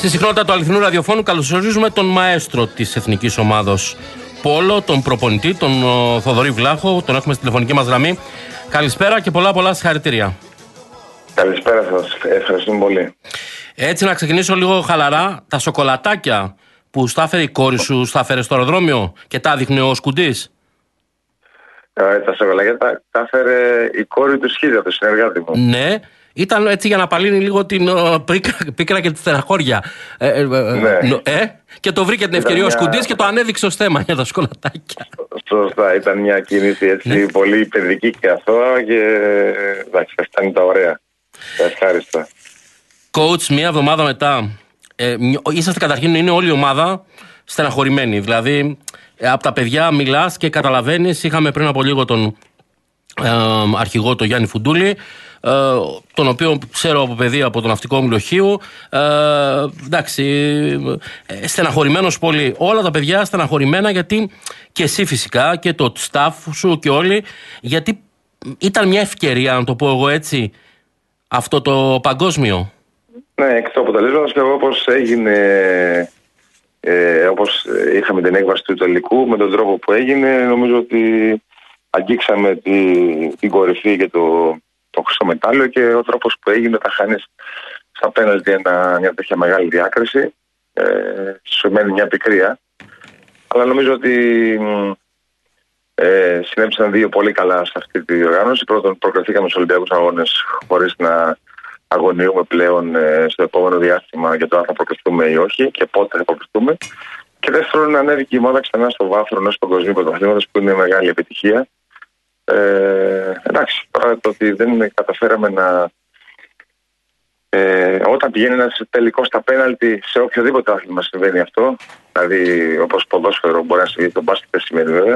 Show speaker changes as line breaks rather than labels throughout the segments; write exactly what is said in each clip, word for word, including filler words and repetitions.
Στη συχνότητα του αληθινού ραδιοφώνου καλωσορίζουμε τον μαέστρο της Εθνικής Ομάδος Πόλο, τον προπονητή, τον Θοδωρή Βλάχο. Τον έχουμε στη τηλεφωνική μας γραμμή. Καλησπέρα και πολλά πολλά συγχαρητήρια.
Καλησπέρα σας, ευχαριστούμε πολύ.
Έτσι, να ξεκινήσω λίγο χαλαρά. Τα σοκολατάκια που στα έφερε η κόρη σου, στα έφερε στο αεροδρόμιο και τα δείχνει ο σκουντής.
Ε, τα σοκολατάκια τα, τα έφερε η κόρη του Σχίδια, το συνεργάτη μου.
Ναι. Ήταν έτσι για να απαλύνει λίγο την uh, πίκρα, πίκρα και τη στεναχώρια. Ε, ε,
ναι.
ε, και το βρήκε την ευκαιρία μια... ο Σκουντής και το ανέδειξε ως θέμα για τα σκολατάκια.
Σωστά, ήταν μια κίνηση έτσι ναι. πολύ παιδική και αθώα και εντάξει, αυτά είναι τα ωραία. Ευχάριστα.
Coach, μία εβδομάδα μετά, ε, είσαστε καταρχήν, είναι όλη η ομάδα στεναχωρημένη. Δηλαδή, ε, από τα παιδιά μιλάς και καταλαβαίνεις. Είχαμε πριν από λίγο τον ε, αρχηγό, τον Γιάννη Φουντούλη, Ε, τον οποίο ξέρω από παιδί από το ναυτικό μου λοχείο. Ε, εντάξει, ε, στεναχωρημένος πολύ. Όλα τα παιδιά στεναχωρημένα, γιατί και εσύ φυσικά και το staff σου και όλοι, γιατί ήταν μια ευκαιρία, να το πω εγώ έτσι, αυτό το παγκόσμιο.
Ναι, εκ του αποτελέσματος και εγώ όπως έγινε, ε, όπως είχαμε την έκβαση του τελικού, με τον τρόπο που έγινε, νομίζω ότι αγγίξαμε τη, την κορυφή και το το χρυσό μετάλλιο, και ο τρόπος που έγινε θα χάνεις στα πέναλτι μια τέτοια μεγάλη διάκριση. Ε, σου μένει μια πικρία. Αλλά νομίζω ότι ε, συνέβησαν δύο πολύ καλά σε αυτή τη διοργάνωση. Πρώτον, προκριθήκαμε στους Ολυμπιακούς Αγώνες χωρίς να αγωνιούμε πλέον ε, στο επόμενο διάστημα για το αν θα προκριθούμε ή όχι και πότε θα προκριθούμε. Και δεύτερον, ανέβηκε η ομάδα ξανά στο βάθρο ενός παγκοσμίου πρωταθλήματος, που είναι μεγάλη επιτυχία. Ε, εντάξει, τώρα το ότι δεν καταφέραμε να ε, όταν πηγαίνει ένας τελικός στα πέναλτι, σε οποιοδήποτε άθλημα συμβαίνει αυτό, δηλαδή όπως ποδόσφαιρο μπορεί να συμβεί, το μπάσκετ δεν σημαίνει βέβαια,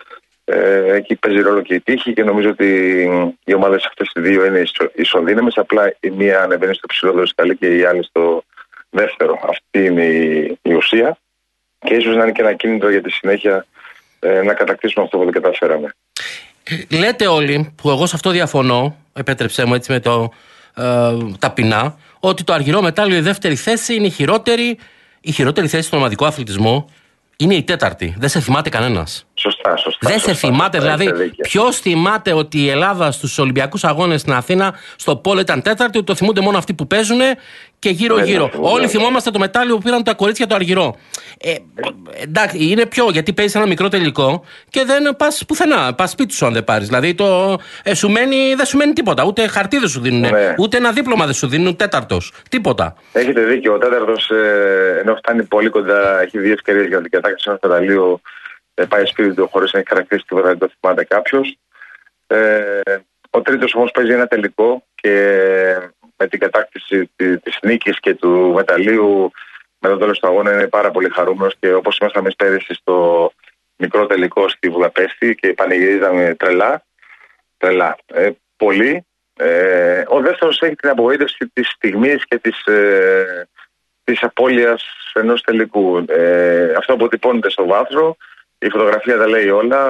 ε, εκεί παίζει ρόλο και η τύχη, και νομίζω ότι οι ομάδες αυτές οι δύο είναι ισο, ισοδύναμες, απλά η μία ανεβαίνει στο ψηλότερο σκαλί και η άλλη στο δεύτερο. Αυτή είναι η, η ουσία, και ίσως να είναι και ένα κίνητρο για τη συνέχεια ε, να κατακτήσουμε αυτό που δεν καταφέραμε.
Λέτε όλοι, που εγώ σε αυτό διαφωνώ, επέτρεψέ μου έτσι με το ε, ταπεινά, ότι το αργυρό μετάλλιο, η δεύτερη θέση, είναι η χειρότερη, η χειρότερη θέση στον ομαδικό αθλητισμό είναι η τέταρτη. Δεν σε θυμάται κανένας.
Σωστά, σωστά.
Δεν
σωστά,
σε θυμάται,
σωστά,
δηλαδή. Ποιος θυμάται ότι η Ελλάδα στους Ολυμπιακούς Αγώνες στην Αθήνα, στο Πόλο, ήταν τέταρτη, το θυμούνται μόνο αυτοί που παίζουν και γύρω-γύρω. Όλοι θυμόμαστε το μετάλλιο που πήραν τα κορίτσια το αργυρό. Ε, εντάξει, είναι πιο, γιατί παίζεις ένα μικρό τελικό και δεν πας πουθενά. Πας σπίτι σου αν δεν πάρεις. Δηλαδή το, ε, σου μένει, δεν σου μένει τίποτα. Ούτε χαρτί δεν σου δίνουν, ναι. Ούτε ένα δίπλωμα δεν σου δίνουν. Τέταρτος. Τίποτα.
Έχετε δίκιο. Ο τέταρτος, ε, ενώ φτάνει πολύ κοντά, έχει δύο ευκαιρίες για την κατάκτηση ενός μεταλλίου. Πάει σπίτι του χωρίς να έχει χαρακτηρίσει τίποτα, δεν το θυμάται κάποιος. Ε, ο τρίτος όμως παίζει ένα τελικό, και με την κατάκτηση της νίκης και του μεταλλίου με το τέλος του αγώνα είναι πάρα πολύ χαρούμενος, και όπως ήμασταν εμείς πέρυσι στο μικρό τελικό στη Βουδαπέστη και πανηγυρίζαμε τρελά, τρελά, ε, πολύ. Ε, ο δεύτερος έχει την απογοήτευση της στιγμής και της, ε, της απώλειας ενός τελικού. Ε, αυτό αποτυπώνεται στο βάθρο. Η φωτογραφία τα λέει όλα,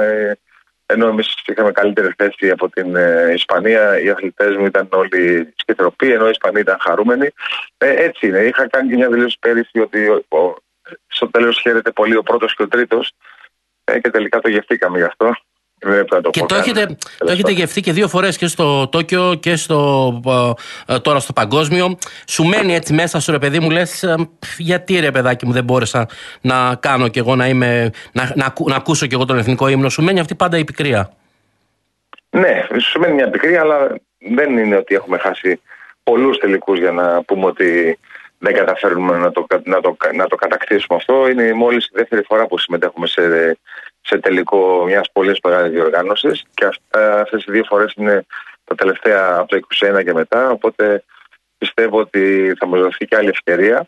ενώ εμείς είχαμε καλύτερη θέση από την Ισπανία, οι αθλητές μου ήταν όλοι σκητροποί, ενώ οι Ισπανοί ήταν χαρούμενοι. Ε, έτσι είναι. Είχα κάνει και μια δηλώση πέρυσι ότι ο, ο, στο τέλος χαίρεται πολύ ο πρώτος και ο τρίτος, ε, και τελικά το γευτήκαμε γι' αυτό. Το
και το έχετε, το έχετε γευτεί και δύο φορές, και στο Τόκιο και στο, τώρα στο παγκόσμιο. Σου μένει έτσι μέσα σου, ρε παιδί μου, λες γιατί ρε παιδάκι μου δεν μπόρεσα να κάνω κι εγώ, να, είμαι, να, να, να ακούσω κι εγώ τον εθνικό ύμνο. Σου μένει αυτή πάντα η πικρία.
Ναι, σου μένει μια πικρία, αλλά δεν είναι ότι έχουμε χάσει πολλούς τελικούς για να πούμε ότι δεν καταφέρουμε να το, να το, να το κατακτήσουμε αυτό. Είναι μόλις η δεύτερη φορά που συμμετέχουμε σε σε τελικό μιας πολύ μεγάλης διοργάνωσης, και αυτές οι δύο φορές είναι τα τελευταία από το είκοσι ένα και μετά, οπότε πιστεύω ότι θα μας δοθεί και άλλη ευκαιρία.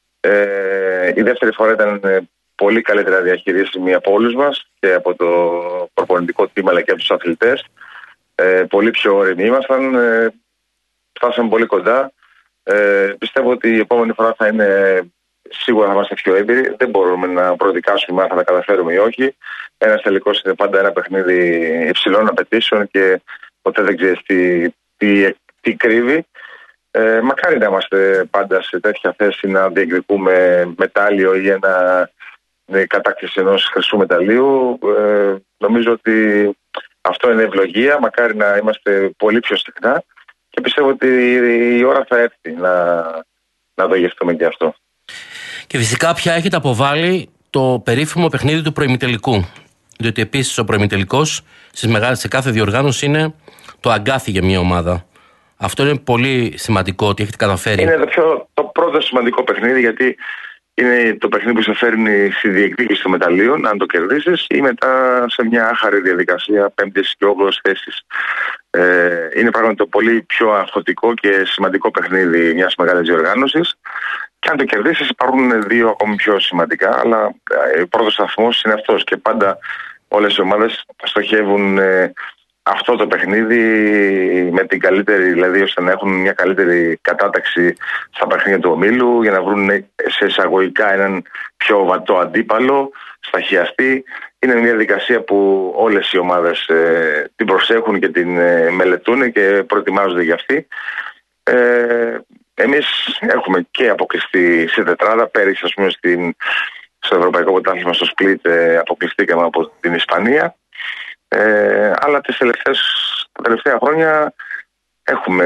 Ε, η δεύτερη φορά ήταν πολύ καλύτερα διαχειρίσιμη από όλους μας, και από το προπονητικό team αλλά και από τους αθλητές. Ε, πολύ πιο όριμοι ήμασταν, ε, φτάσαμε πολύ κοντά. Ε, πιστεύω ότι η επόμενη φορά θα είναι, σίγουρα θα είμαστε πιο έμπειροι. Δεν μπορούμε να προδικάσουμε αν θα τα καταφέρουμε ή όχι. Ένας τελικός είναι πάντα ένα παιχνίδι υψηλών απαιτήσεων, και ποτέ δεν ξέρεις τι, τι, τι κρύβει. Ε, μακάρι να είμαστε πάντα σε τέτοια θέση να διεκδικούμε μετάλλιο ή ένα ε, κατάκτηση ενός χρυσού μεταλλίου. Ε, νομίζω ότι αυτό είναι ευλογία. Μακάρι να είμαστε πολύ πιο συχνά και πιστεύω ότι η ώρα θα έρθει να, να το γευτούμε και αυτό.
Και φυσικά πια έχετε αποβάλει το περίφημο παιχνίδι του προημιτελικού. Διότι επίσης ο προημιτελικός σε κάθε διοργάνωση είναι το αγκάθι για μια ομάδα. Αυτό είναι πολύ σημαντικό ότι έχετε καταφέρει.
Είναι το, πιο, το πρώτο σημαντικό παιχνίδι, γιατί είναι το παιχνίδι που σε φέρνει στη διεκδίκηση των μεταλλίων, αν το κερδίσεις, ή μετά σε μια άχαρη διαδικασία πέμπτης και όγδοης θέσης. Ε, είναι πράγματι το πολύ πιο αγχωτικό και σημαντικό παιχνίδι μιας μεγάλης διοργάνωσης. Και αν το κερδίσεις, υπάρχουν δύο ακόμη πιο σημαντικά, αλλά ο πρώτος σταθμός είναι αυτός. Και πάντα όλες οι ομάδες στοχεύουν ε, αυτό το παιχνίδι με την καλύτερη, δηλαδή ώστε να έχουν μια καλύτερη κατάταξη στα παιχνίδια του ομίλου, για να βρουν σε εισαγωγικά έναν πιο βατό αντίπαλο, σταχιαστή. Είναι μια διαδικασία που όλες οι ομάδες ε, την προσέχουν και την ε, μελετούν και προετοιμάζονται για αυτή. Ε, εμείς έχουμε και αποκλειστεί σε τετράδα. Πέρυσι, ας πούμε, στην, στο Ευρωπαϊκό Πρωτάθλημα στο Σπλίτ ε, αποκλειστήκαμε από την Ισπανία. Ε, αλλά τις τελευταίες, τα τελευταία χρόνια έχουμε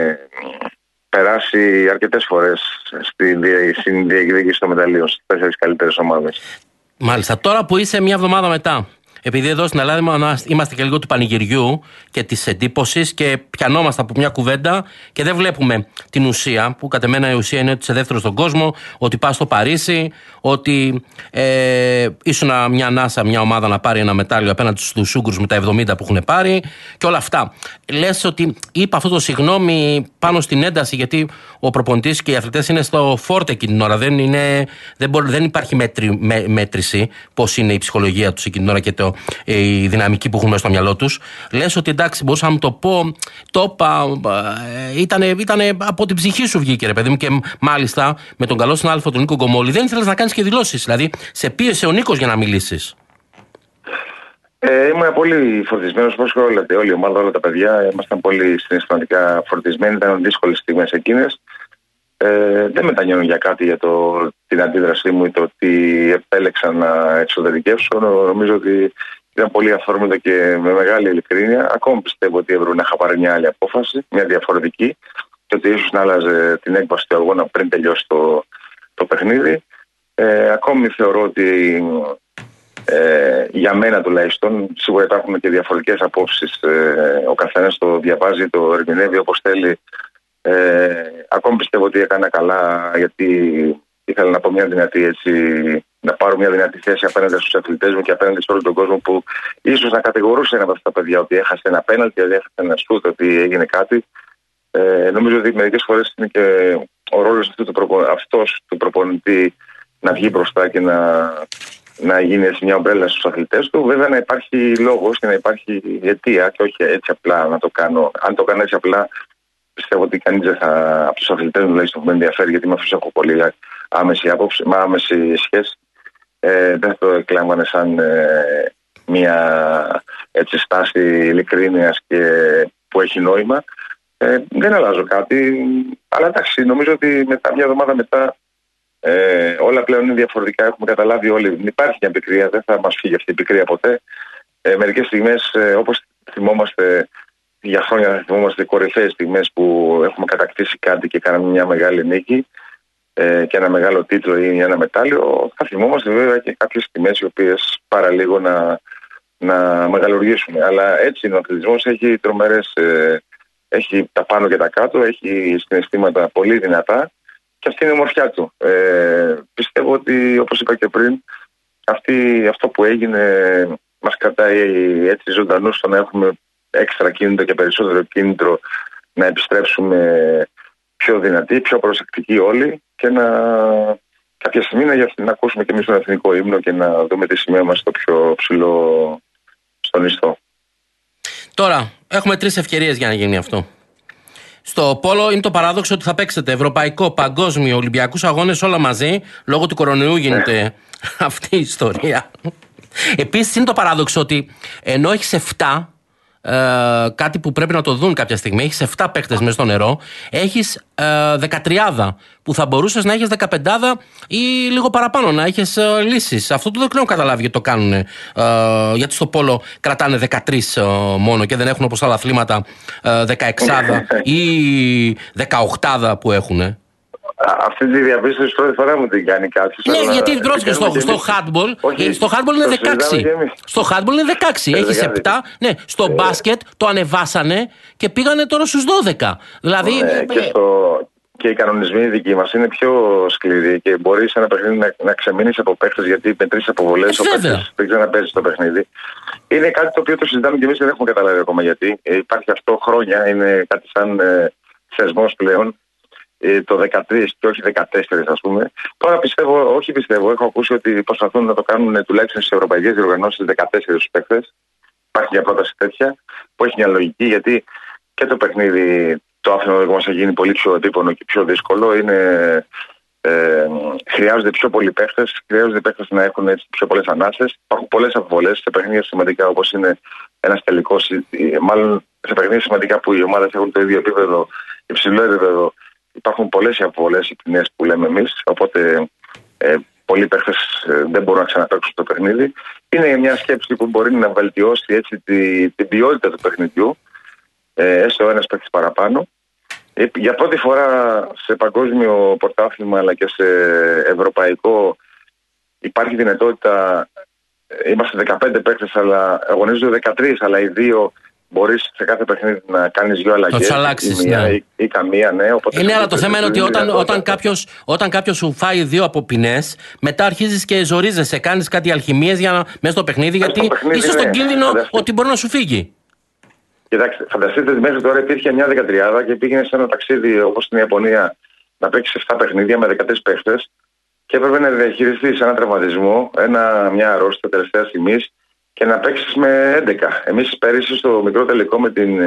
περάσει αρκετές φορές στην, στην διεκδίκηση των μεταλλίων στις τέσσερις καλύτερες ομάδες.
Μάλιστα. Τώρα που είσαι μια εβδομάδα μετά, επειδή εδώ στην Ελλάδα είμαστε και λίγο του πανηγυριού και της εντύπωσης και πιανόμαστε από μια κουβέντα και δεν βλέπουμε την ουσία, που κατ' εμένα η ουσία είναι ότι είσαι δεύτερος στον κόσμο, ότι πας στο Παρίσι, ότι ε, ήσουν μια ανάσα, μια ομάδα να πάρει ένα μετάλλιο απέναντι στους Ούγγρους με τα εβδομήντα που έχουν πάρει και όλα αυτά. Λες ότι είπα αυτό το συγγνώμη πάνω στην ένταση, γιατί ο προπονητής και οι αθλητές είναι στο φόρτε εκείνη την ώρα. Δεν, είναι, δεν, μπορεί, δεν υπάρχει μέτρη, με, μέτρηση πώς είναι η ψυχολογία τους εκείνη την ώρα και το, η δυναμική που έχουν μέσα στο μυαλό τους. Λες ότι εντάξει, μπορούσα να μου το πω, το είπα, ήτανε, ήτανε από την ψυχή σου βγήκε, ρε παιδί μου, και μάλιστα με τον καλό συνάδελφο τον Νίκο Γκομόλη δεν ήθελες να κάνεις και δηλώσεις. Δηλαδή, σε πίεσε ο Νίκος για να μιλήσεις.
Ε, ήμουν πολύ φορτισμένος, όπως και όλα, όλη η ομάδα, όλα τα παιδιά. Ήμασταν πολύ συναισθηματικά φορτισμένοι. Ήταν δύσκολες στιγμές εκείνες. Ε, δεν μετανιώνω για κάτι, για το, την αντίδρασή μου ή το ότι επέλεξα να εξωτερικεύσω. Νομίζω ότι ήταν πολύ αφορμητό και με μεγάλη ειλικρίνεια. Ακόμη πιστεύω ότι έπρεπε να είχα πάρει μια άλλη απόφαση, μια διαφορετική, και ότι ίσως να άλλαζε την έκβαση του αγώνα πριν τελειώσει το, το παιχνίδι. Ε, ακόμη θεωρώ ότι ε, για μένα τουλάχιστον, σίγουρα υπάρχουν και διαφορετικές απόψεις. Ε, ο καθένας το διαβάζει, το ερμηνεύει όπως θέλει. Ε, ακόμη πιστεύω ότι έκανα καλά, γιατί ήθελα να πω μια δυνατή, έτσι, να πάρω μια δυνατή θέση απέναντι στους αθλητές μου και απέναντι σε όλο τον κόσμο που ίσως να κατηγορούσε ένα από αυτά τα παιδιά ότι έχασε ένα πέναλτι, ότι έχασε ένα σούτ, ότι έγινε κάτι. Ε, νομίζω ότι μερικές φορές είναι και ο ρόλος αυτού του, προπο... αυτός του προπονητή να βγει μπροστά και να, να γίνει έτσι μια ομπρέλα στους αθλητές του. Βέβαια να υπάρχει λόγος και να υπάρχει αιτία και όχι έτσι απλά να το κάνω. Αν το κάνω έτσι απλά, πιστεύω ότι κανείς δεν θα, από τους αθλητές μου τουλάχιστον που με ενδιαφέρει, γιατί με αυτούς έχω πολύ άμεση άποψη, με άμεση σχέση. Ε, δεν το εκλάμβανε σαν ε, μια έτσι, στάση ειλικρίνειας και που έχει νόημα. Ε, δεν αλλάζω κάτι, αλλά εντάξει, νομίζω ότι μετά, μια εβδομάδα μετά ε, όλα πλέον είναι διαφορετικά. Έχουμε καταλάβει όλοι, δεν υπάρχει μια πικρία, δεν θα μας φύγει αυτή η πικρία ποτέ. Ε, μερικές στιγμές, ε, όπως θυμόμαστε για χρόνια, θα θυμόμαστε κορυφαίες στιγμές που έχουμε κατακτήσει κάτι και κάναμε μια μεγάλη νίκη ε, και ένα μεγάλο τίτλο ή ένα μετάλλιο. Θα θυμόμαστε βέβαια και κάποιες στιγμές οι οποίες παραλίγο να, να μεγαλουργήσουν. Αλλά έτσι είναι ο αθλητισμός, έχει τρομερές, ε, έχει τα πάνω και τα κάτω, έχει συναισθήματα πολύ δυνατά και αυτή είναι η ομορφιά του. Ε, πιστεύω ότι, όπως είπα και πριν, αυτή, αυτό που έγινε μας κρατάει έτσι ζωντανούς στο να έχουμε έξτρα κίνητρο και περισσότερο κίνητρο να επιστρέψουμε πιο δυνατοί, πιο προσεκτικοί όλοι και να κάποια στιγμή να, να ακούσουμε και εμείς τον εθνικό ύμνο και να δούμε τη σημαία μας στο πιο ψηλό στον ιστό.
Τώρα, έχουμε τρεις ευκαιρίες για να γίνει αυτό. Στο πόλο είναι το παράδοξο ότι θα παίξετε ευρωπαϊκό, παγκόσμιο, ολυμπιακούς αγώνες όλα μαζί. Λόγω του κορονοϊού γίνεται αυτή η ιστορία. Επίσης είναι το παράδοξο ότι ενώ έχεις εφτά ε, κάτι που πρέπει να το δουν κάποια στιγμή. Έχεις επτά παίκτες μέσα στο νερό, έχεις ε, δεκατριάδα που θα μπορούσες να έχεις δεκαπεντάδα ή λίγο παραπάνω, να έχεις ε, λύσεις. Αυτό το δεν έχω καταλάβει γιατί το κάνουν. Ε, γιατί στο πόλο κρατάνε δεκατρείς ε, μόνο και δεν έχουν όπως άλλα αθλήματα ε, δεκαεξάδα ή δεκαοκτάδα που έχουν.
Αυτή τη διαπίστωση πρώτη φορά μου την κάνει κάποιος.
Ναι, γιατί πρόσεχε στο, στο handball. Όχι, στο handball είναι δεκαέξι. Στο handball είναι δεκαέξι. Έχεις επτά. Ναι, στο ε, μπάσκετ το ανεβάσανε και πήγανε τώρα στους δώδεκα. Δηλαδή.
Ναι, και, στο, και οι κανονισμοί δικοί μας είναι πιο σκληροί και μπορείς ένα παιχνίδι να, να ξεμείνεις από παίχτες γιατί με τρεις αποβολές ε, ο παίχτης δεν ξαναπέζει το παιχνίδι. Είναι κάτι το οποίο το συζητάμε και εμείς δεν έχουμε καταλάβει ακόμα γιατί. Ε, υπάρχει αυτό χρόνια, είναι κάτι σαν ε, θεσμός πλέον. Το δεκατρία και όχι δεκατέσσερα, ας πούμε. Τώρα πιστεύω, όχι πιστεύω, έχω ακούσει ότι προσπαθούν να το κάνουν τουλάχιστον στις ευρωπαϊκές διοργανώσεις δεκατέσσερα στους παίκτες. Υπάρχει μια πρόταση τέτοια που έχει μια λογική γιατί και το παιχνίδι, το άθλημα μας έχει γίνει πολύ πιο επίπονο και πιο δύσκολο. Είναι, ε, χρειάζονται πιο πολλοί παίκτες, χρειάζονται παίκτες να έχουν έτσι πιο πολλές ανάσες. Υπάρχουν πολλές αποβολές σε παιχνίδια σημαντικά όπως είναι ένας τελικός, μάλλον σε παιχνίδια σημαντικά που οι ομάδες έχουν το ίδιο επίπεδο, υψηλό επίπεδο. Υπάρχουν πολλές αποβολές, οι ποινές που λέμε εμείς, οπότε ε, πολλοί παίχτες ε, δεν μπορούν να ξαναπαίξουν το παιχνίδι. Είναι μια σκέψη που μπορεί να βελτιώσει έτσι τη, την ποιότητα του παιχνιδιού, ε, έστω ένας παίχτης παραπάνω. Ε, για πρώτη φορά σε παγκόσμιο πρωτάθλημα αλλά και σε ευρωπαϊκό υπάρχει δυνατότητα, ε, είμαστε δεκαπέντε παίχτες αλλά αγωνίζονται δεκατρείς, αλλά οι δύο μπορείς σε κάθε παιχνίδι να κάνεις δυο αλλαγές.
Αλλάξεις,
ή,
ναι.
ή, ή καμία, ναι. Οπότε
είναι, αλλά το θέμα είναι ότι όταν, όταν, κάποιος, όταν κάποιος σου φάει δύο από ποινές, μετά αρχίζεις και ζορίζεσαι, κάνεις κάτι αλχημίες για να, μέσα στο παιχνίδι, γιατί στο παιχνίδι, είσαι ναι, στον κίνδυνο φανταστείτε. Ότι μπορεί να σου φύγει.
Κοιτάξτε, φανταστείτε ότι μέχρι τώρα υπήρχε μια δεκατριάδα και πήγαινε σε ένα ταξίδι όπως στην Ιαπωνία να παίξεις επτά παιχνίδια με δεκατρείς παίχτες και έπρεπε να διαχειριστείς ένα τραυματισμό, ένα, μια αρρώστια τελευταία στιγμής και να παίξεις με έντεκα. Εμείς πέρυσι στο μικρό τελικό με την,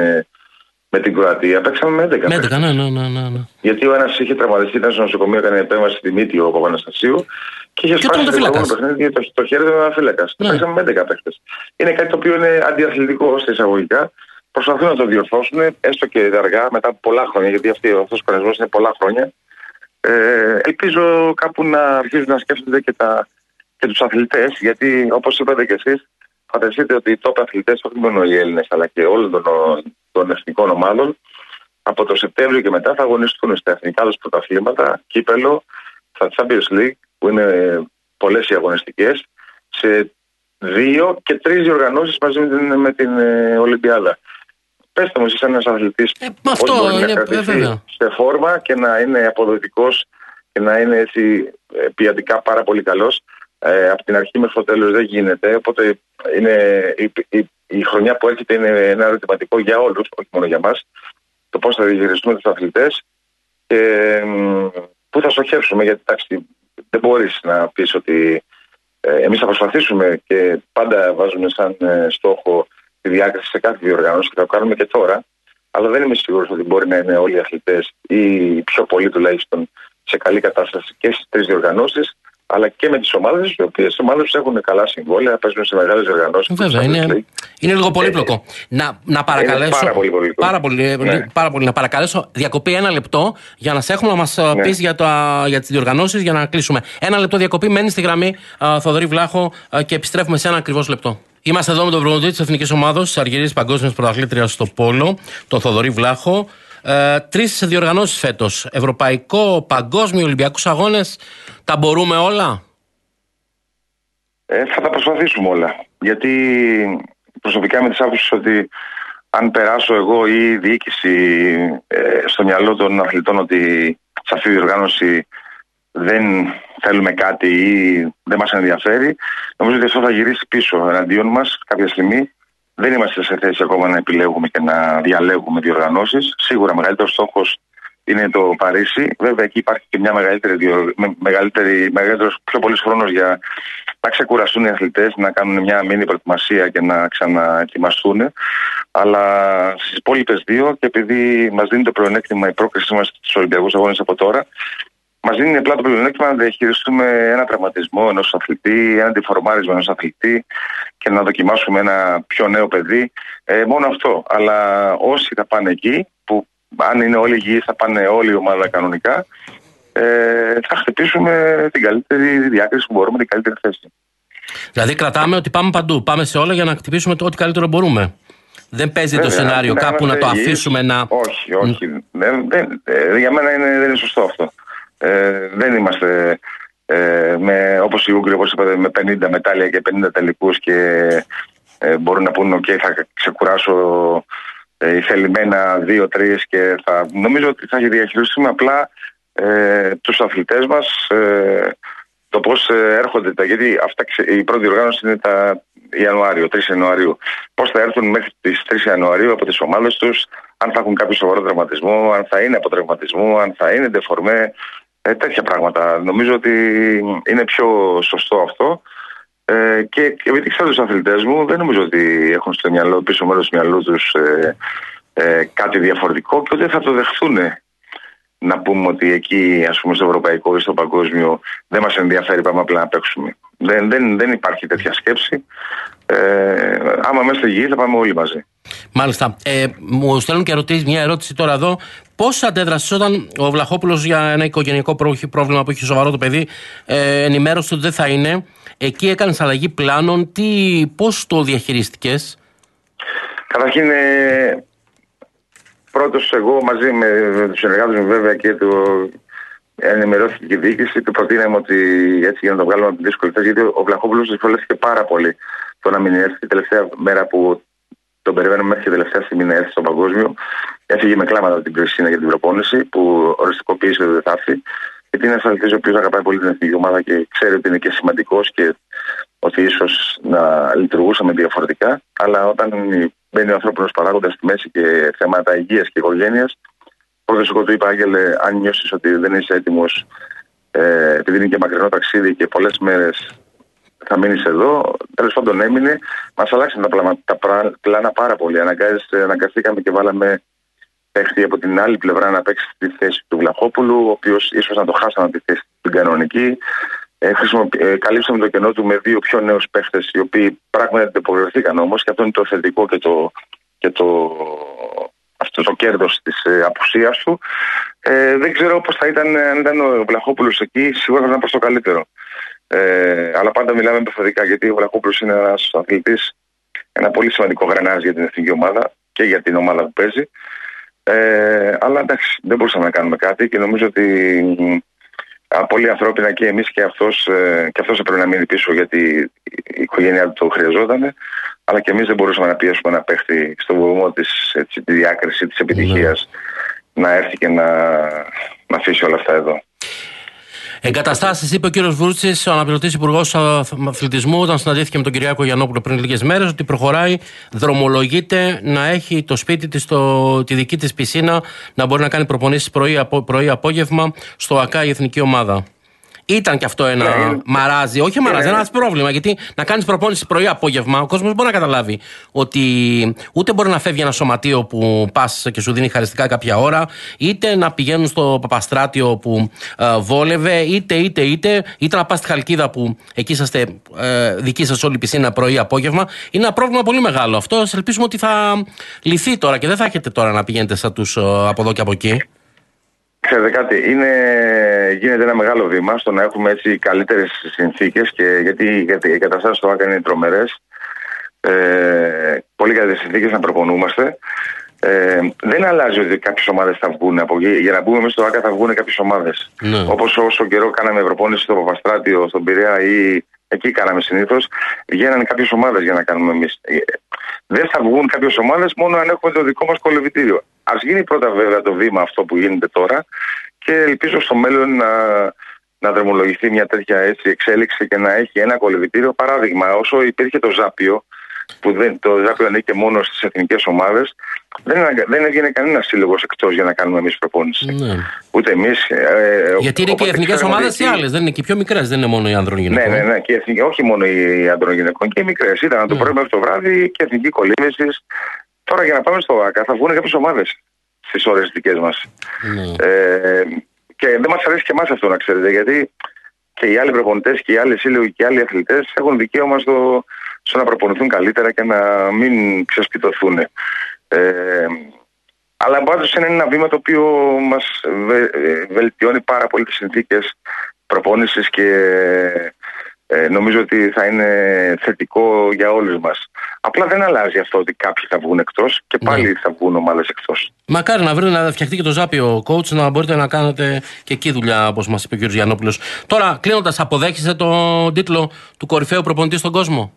με την Κροατία παίξαμε με έντεκα.
Με έντεκα, ναι, ναι, ναι, ναι.
Γιατί ο ένας είχε τραυματιστεί, ήταν στο νοσοκομείο, έκανε επέμβαση στη μύτη ο Παπαναστασίου και είχε σπάσει το παιχνίδι το, το χέρι του αναφύλακας. Ναι. Παίξαμε με έντεκα παίχτες. Είναι κάτι το οποίο είναι αντιαθλητικό στα εισαγωγικά. Προσπαθούν να το διορθώσουν, έστω και αργά, μετά από πολλά χρόνια, γιατί αυτός ο κανονισμός είναι πολλά χρόνια. Ε, ελπίζω κάπου να αρχίσουν να σκέφτονται και, τα, και τους αθλητές, γιατί όπως είπατε και εσείς, φανταστείτε ότι οι top αθλητές, όχι μόνο οι Έλληνες, αλλά και όλων των, των εθνικών ομάδων, από το Σεπτέμβριο και μετά θα αγωνιστούν στα εθνικά τους πρωταθλήματα, κύπελο, στα Champions League, που είναι πολλές οι αγωνιστικές, σε δύο και τρεις διοργανώσεις μαζί με την, με την ε, Ολυμπιάδα. Πέστε μου, εσείς ένας αθλητής
ε, αυτό
μπορεί
είναι,
να κρατήσει σε φόρμα και να είναι αποδοτικός και να είναι έτσι ποιοτικά πάρα πολύ καλός. Ε, από την αρχή μέχρι το τέλος δεν γίνεται, οπότε είναι, η, η, η χρονιά που έρχεται είναι ένα ερωτηματικό για όλους, όχι μόνο για μας, το πώς θα διαχειριστούμε τους αθλητές και ε, πού θα στοχεύσουμε, γιατί τάξη, δεν μπορείς να πεις ότι ε, εμείς θα προσπαθήσουμε και πάντα βάζουμε σαν ε, στόχο τη διάκριση σε κάθε διοργάνωση και θα το κάνουμε και τώρα, αλλά δεν είμαι σίγουρος ότι μπορεί να είναι όλοι οι αθλητές ή πιο πολλοί τουλάχιστον σε καλή κατάσταση και στις τρεις διοργανώσεις, αλλά και με τις ομάδες, οι οποίες ομάδες έχουν καλά συμβόλαια, παίζουν σε μεγάλες διοργανώσεις.
Βέβαια, είναι, είναι λίγο πολύπλοκο. Ε, να, να παρακαλέσω.
Πάρα πολύ πολύπλοκο.
Πάρα πολύ, ναι. πάρα πολύ, να παρακαλέσω διακοπή ένα λεπτό για να σε έχουμε να μας ναι. πεις για, για τις διοργανώσεις για να κλείσουμε. Ένα λεπτό διακοπή, μένει στη γραμμή α, Θοδωρή Βλάχο α, και επιστρέφουμε σε ένα ακριβώς λεπτό. Είμαστε εδώ με τον προπονητή της Εθνικής Ομάδος της Αργυρής Παγκόσμιας Πρωταθλήτριας στο Πόλο, τον Θοδωρή Βλάχο. Ε, τρεις διοργανώσεις φέτος. Ευρωπαϊκό, παγκόσμιο, Ολυμπιακούς αγώνες. Τα μπορούμε όλα?
Ε, θα τα προσπαθήσουμε όλα. Γιατί προσωπικά με τις άποψεις ότι αν περάσω εγώ ή η διοίκηση ε, στο μυαλό των αθλητών ότι σε αυτή τη διοργάνωση δεν θέλουμε κάτι ή δεν μας ενδιαφέρει, νομίζω ότι αυτό θα γυρίσει πίσω εναντίον μας κάποια στιγμή. Δεν είμαστε σε θέση ακόμα να επιλέγουμε και να διαλέγουμε διοργανώσεις. Σίγουρα μεγαλύτερος στόχος είναι το Παρίσι. Βέβαια εκεί υπάρχει και μια μεγαλύτερη, μεγαλύτερη, μεγαλύτερος πιο πολύς χρόνος για να ξεκουραστούν οι αθλητές, να κάνουν μια μίνι προετοιμασία και να ξαναετοιμαστούν. Αλλά στις υπόλοιπες δύο, και επειδή μας δίνει το πλεονέκτημα η πρόκρισή μας στους Ολυμπιακούς Αγώνες από τώρα, μας δίνει απλά το πλεονέκτημα να διαχειριστούμε ένα τραυματισμό ενός αθλητή, ένα αντιφορμάρισμα ενός αθλητή και να δοκιμάσουμε ένα πιο νέο παιδί. Ε, μόνο αυτό. Αλλά όσοι θα πάνε εκεί, που αν είναι όλοι υγιείς, θα πάνε όλη η ομάδα κανονικά, ε, θα χτυπήσουμε την καλύτερη διάκριση που μπορούμε, την καλύτερη θέση.
Δηλαδή, κρατάμε ότι πάμε παντού. Πάμε σε όλα για να χτυπήσουμε το ό,τι καλύτερο μπορούμε. Δεν παίζει
Βέβαια,
το σενάριο κάπου να το υγιείς, αφήσουμε να.
Όχι, όχι. Mm. Δεν, δεν, ε, για μένα είναι, δεν είναι σωστό αυτό. Ε, δεν είμαστε ε, με, όπως οι Ούγγροι, όπως είπατε, με πενήντα μετάλλια και πενήντα τελικούς και ε, μπορούν να πούνε: OK, θα ξεκουράσω ε, θελημένα δύο-τρεις και θα. Νομίζω ότι θα διαχειριστούμε απλά ε, τους αθλητές μας. Ε, το πώς έρχονται τα. Γιατί αυτά, η πρώτη οργάνωση είναι τα Ιανουάριο, τρεις Ιανουαρίου. Πώς θα έρθουν μέχρι τις τρεις Ιανουαρίου από τις ομάδες τους, αν θα έχουν κάποιο σοβαρό τραυματισμό, αν θα είναι από τραυματισμό, αν θα είναι ντεφορμέ, ε, τέτοια πράγματα. Νομίζω ότι είναι πιο σωστό αυτό. Ε, και επειδή ξέρω τους αθλητές μου, δεν νομίζω ότι έχουν στο μυαλό, πίσω μέρος του μυαλού τους ε, ε, κάτι διαφορετικό και ότι θα το δεχθούν. Να πούμε ότι εκεί, ας πούμε, στο ευρωπαϊκό ή στο παγκόσμιο δεν μας ενδιαφέρει, πάμε απλά να παίξουμε. Δεν, δεν, δεν υπάρχει τέτοια σκέψη. Ε, άμα είμαστε υγιείς θα πάμε όλοι μαζί.
Μάλιστα. Ε, μου στέλνουν και ερωτήσεις, μια ερώτηση τώρα εδώ. Πώς αντέδρασες όταν ο Βλαχόπουλος για ένα οικογενειακό πρόβλημα που είχε σοβαρό το παιδί ε, ενημέρωσε ότι δεν θα είναι? Εκεί έκανες αλλαγή πλάνων. Τι, πώς το διαχειρίστηκες?
Καταρχήν, ε, πρώτος εγώ μαζί με, με τους συνεργάτες μου βέβαια και το ενημερώθηκε και η διοίκηση και προτείναμε ότι έτσι για να το βγάλουμε από τη δύσκολη θέση, γιατί ο Βλαχόπουλος δυσκολεύτηκε πάρα πολύ το να μην έρθει. Την τελευταία μέρα που τον περιμένουμε μέχρι και τελευταία στιγμή να έρθει στο παγκόσμιο, έφυγε με κλάματα από την Πρεσίνα για την προπόνηση που οριστικοποίησε ότι δεν θα έρθει. Γιατί είναι ένας αθλητής ο οποίος αγαπάει πολύ την εθνική ομάδα και ξέρει ότι είναι και σημαντικός και ότι ίσως να λειτουργούσαμε διαφορετικά. Αλλά όταν μπαίνει ο ανθρώπινος παράγοντας στη μέση και θέματα υγείας και οικογένειας, πρώτος εγώ του είπα: Άγγελε, αν νιώσεις ότι δεν είσαι έτοιμος, ε, επειδή είναι και μακρινό ταξίδι και πολλές μέρες θα μείνεις εδώ. Τέλος πάντων έμεινε. Μας αλλάξαν τα, πλάνα, τα πλάνα πάρα πολύ. Αναγκαστήκαμε και βάλαμε παίχτη από την άλλη πλευρά να παίξει τη θέση του Βλαχόπουλου, ο οποίος ίσως να το χάσαμε τη θέση την κανονική. Ε, ε, καλύψαμε το κενό του με δύο πιο νέους παίχτες, οι οποίοι πράγματι αντιποκριθήκαν όμως, και αυτό είναι το θετικό και το, και το, αυτό το κέρδος της ε, απουσίας του. Ε, δεν ξέρω πώς θα ήταν αν ήταν ο Βλαχόπουλος εκεί, σίγουρα θα ήταν προς το καλύτερο. Ε, αλλά πάντα μιλάμε επιθετικά, γιατί ο Βλαχόπουλος είναι ένας αθλητής, ένα πολύ σημαντικό γρανάζι για την εθνική ομάδα και για την ομάδα που παίζει. Ε, αλλά εντάξει, δεν μπορούσαμε να κάνουμε κάτι και νομίζω ότι α, πολύ ανθρώπινα και εμείς και αυτός, ε, και αυτός έπρεπε να μείνει πίσω, γιατί η οικογένειά του το χρειαζόταν. Αλλά και εμείς δεν μπορούσαμε να πιέσουμε ένα παίχτη στον βωμό της, έτσι, τη διάκριση της επιτυχίας, ναι, να έρθει και να, να αφήσει όλα αυτά εδώ.
Εγκαταστάσεις, είπε ο κύριος Βούρτσης, ο αναπληρωτής υπουργός αθλητισμού, όταν συναντήθηκε με τον Κυριάκο Γιαννόπουλο πριν λίγες μέρες, ότι προχωράει, δρομολογείται να έχει το σπίτι της, το, τη δική της πισίνα, να μπορεί να κάνει προπονήσεις πρωί-απόγευμα στο ΑΚΑ η εθνική ομάδα. Ήταν και αυτό ένα yeah. μαράζι, όχι μαράζι, yeah. ένα πρόβλημα. Γιατί να κάνεις προπόνηση πρωί-απόγευμα, ο κόσμος μπορεί να καταλάβει ότι ούτε μπορεί να φεύγει ένα σωματείο που πας και σου δίνει χαριστικά κάποια ώρα, είτε να πηγαίνουν στο Παπαστράτιο που ε, βόλευε, είτε, είτε, είτε, είτε να πας στη Χαλκίδα που εκεί είσαστε ε, δική σας όλη πισίνα πρωί-απόγευμα. Είναι ένα πρόβλημα πολύ μεγάλο αυτό. Ελπίζουμε ότι θα λυθεί τώρα και δεν θα έχετε τώρα να πηγαίνετε σαν τους ε, από εδώ και από εκεί.
Ξέρετε κάτι, είναι, γίνεται ένα μεγάλο βήμα στο να έχουμε έτσι καλύτερες συνθήκες, και γιατί, γιατί οι καταστάσεις στο ΆΚΑ είναι τρομερές. Ε, πολύ καλύτερες συνθήκες να προπονούμαστε. Ε, δεν αλλάζει ότι κάποιες ομάδες θα βγουν από εκεί. Για να μπούμε μέσα στο ΆΚΑ θα βγουν κάποιες ομάδες. Ναι. Όπως όσο καιρό κάναμε προπόνηση στο Παπαστράτιο, στον Πειραιά ή εκεί κάναμε συνήθως, βγαίνανε κάποιες ομάδες για να κάνουμε εμείς. Δεν θα βγουν κάποιες ομάδες μόνο αν έχουμε το δικό μας κολυβητήριο. Ας γίνει πρώτα βέβαια το βήμα αυτό που γίνεται τώρα, και ελπίζω στο μέλλον να, να δρομολογηθεί μια τέτοια έτσι εξέλιξη και να έχει ένα κολυβητήριο. Παράδειγμα, όσο υπήρχε το Ζάπιο, που δεν, το Ζάπιο ανήκε μόνο στις εθνικές ομάδες, δεν, δεν έβγαινε κανένα σύλλογο εκτός για να κάνουμε εμείς προπόνηση. Ναι. Ούτε εμείς. Ε,
Γιατί είναι και οι εθνικές ομάδες οι άλλες, δεν είναι και οι πιο μικρές, δεν είναι μόνο οι άνδρων γυναικών.
Ναι, ναι, ναι, και εθνική, όχι μόνο οι άνδρων γυναικών, και οι μικρές. Ήταν ναι. το πρωί μέχρι το βράδυ και εθνική κολύμβηση. Τώρα για να πάμε στο ΆΚΑ θα βγουν κάποιες ομάδες στις ώρες δικές μας. Ναι. Ε, Και δεν μας αρέσει και εμάς αυτό, να ξέρετε, γιατί και οι άλλοι προπονητές και οι άλλοι σύλλογοι και οι άλλοι αθλητές έχουν δικαίωμα στο, στο να προπονηθούν καλύτερα και να μην ξεσπιτωθούν. Ε, αλλά πάντως είναι ένα βήμα το οποίο μας βε, βελτιώνει πάρα πολύ τις συνθήκες προπόνησης και ε, νομίζω ότι θα είναι θετικό για όλους μας. Απλά δεν αλλάζει αυτό ότι κάποιοι θα βγουν εκτός και πάλι ναι. θα βγουν ομάδες εκτός.
Μακάρι να βρείτε να φτιαχτεί και το Ζάπιο coach, να μπορείτε να κάνετε και εκεί δουλειά, όπως μας είπε ο κ. Γιαννόπουλος. Τώρα, κλείνοντας, αποδέχεστε τον τίτλο του κορυφαίου προπονητή στον κόσμο?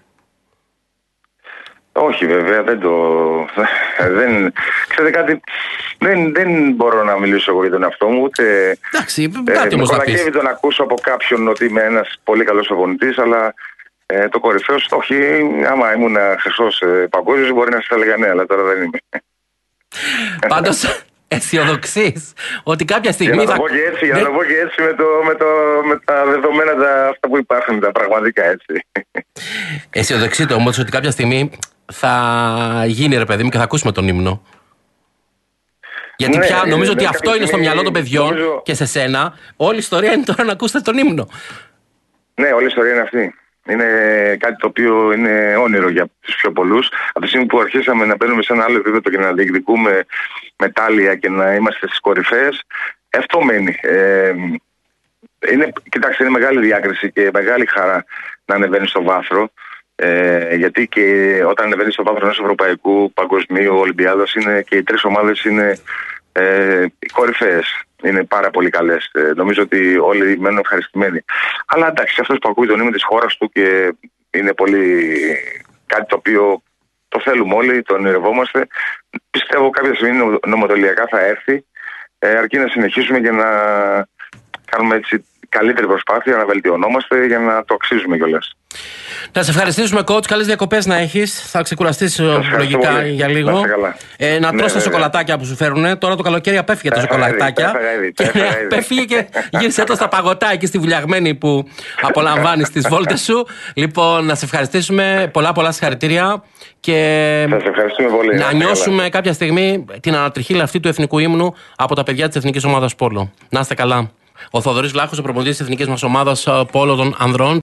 Όχι, βέβαια, δεν το. δεν, ξέρετε κάτι, δεν, δεν μπορώ να μιλήσω εγώ για τον εαυτό μου, ούτε.
Εντάξει, κάτι όμως να πεις.
Με το να ακούσω από κάποιον ότι είμαι ένας πολύ καλός προπονητής, αλλά ε, το κορυφαίος, όχι, άμα ήμουν χρυσός ε, παγκόσμιος, μπορεί να σας έλεγα ναι, αλλά τώρα δεν είμαι.
Πάντως, αισιοδοξείς ότι κάποια στιγμή.
Για να το πω και έτσι, για να το πω και έτσι με, το, με, το, με τα δεδομένα τα, αυτά που υπάρχουν, τα πραγματικά έτσι.
Αισιοδοξείτε όμως ότι κάποια στιγμή θα γίνει, ρε παιδί μου, και θα ακούσουμε τον ύμνο. Γιατί ναι, πια νομίζω ναι, ότι αυτό είναι στιγμή, στο μυαλό των παιδιών νομίζω... και σε σένα. Όλη η ιστορία είναι τώρα να ακούσετε τον ύμνο. Ναι,
όλη η ιστορία είναι αυτή. Είναι κάτι το οποίο είναι όνειρο για τους πιο πολλούς. Από τη στιγμή που αρχίσαμε να μπαίνουμε σε ένα άλλο επίπεδο και να διεκδικούμε μετάλλια και να είμαστε στις κορυφές, αυτό μένει. Ε, είναι, κοιτάξτε, είναι μεγάλη διάκριση και μεγάλη χαρά να ανεβαίνει στο βάθρο. Ε, γιατί και όταν ανεβαίνει στο βάθρο ενός ευρωπαϊκού, παγκοσμίου, Ολυμπιάδας, είναι και οι τρεις ομάδες είναι ε, κορυφαίες. Είναι πάρα πολύ καλές. Ε, νομίζω ότι όλοι μένουν ευχαριστημένοι. Αλλά εντάξει, αυτός που ακούει τον ύμνο της χώρας του και είναι πολύ κάτι το οποίο το θέλουμε όλοι, το ονειρευόμαστε. Πιστεύω κάποια στιγμή νομοτελειακά θα έρθει, ε, αρκεί να συνεχίσουμε και να κάνουμε έτσι καλύτερη προσπάθεια, να βελτιωνόμαστε για να το αξίζουμε κιόλας.
Να σε ευχαριστήσουμε, coach. Καλές διακοπές να έχεις. Θα ξεκουραστείς λογικά πολύ. Για λίγο. Ε, να
ναι,
τρως τα σοκολατάκια που σου φέρουν. Τώρα το καλοκαίρι απέφυγε τα σοκολατάκια. Και απέφυγε και γύρισε το στα παγωτά εκεί στη Βουλιαγμένη που απολαμβάνεις τις βόλτες σου. Λοιπόν, να σε ευχαριστήσουμε. Πολλά πολλά συγχαρητήρια. Και
σας ευχαριστούμε πολύ.
Να νιώσουμε καλά. Κάποια στιγμή την ανατριχίλα αυτή του εθνικού ύμνου από τα παιδιά της Εθνικής Ομάδας Πόλο. Να είστε καλά. Ο Θοδωρής Βλάχος, ο προπονητής της Εθνικής μας Ομάδας Πόλο των Ανδρών.